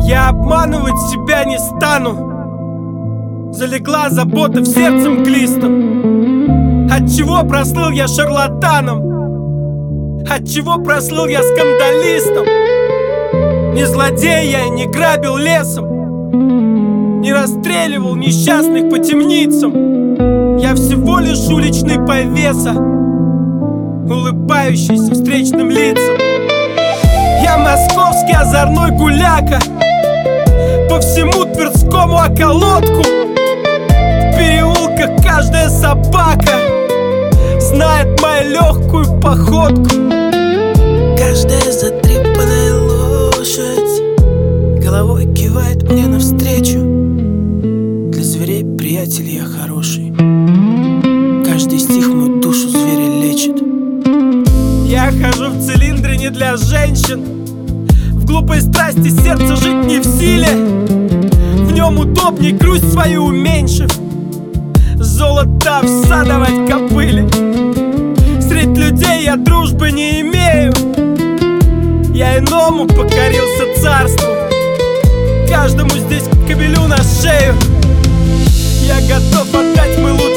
Я обманывать себя не стану. Залегла забота в сердце мглистом. Отчего прослыл я шарлатаном? Отчего прослыл я скандалистом? Не злодей я и не грабил лесом, не расстреливал несчастных по темницам. Я всего лишь уличный повеса, улыбающийся встречным лицам. Я московский озорной гуляка, по всему Тверскому околотку. В переулках каждая собака знает мою легкую походку. Каждая затрепанная лошадь головой кивает мне навстречу. Для зверей, приятель, я хороший. Каждый стих мою душу зверя лечит. Я хожу в цилиндре не для женщин, в глупой страсти сердце жить не в силе. В нем удобней грусть свою уменьшив, золото всадовать кобыле. Средь людей я дружбы не имею, я иному покорился царству. Каждому здесь кобелю на шею. Я готов отдать мылу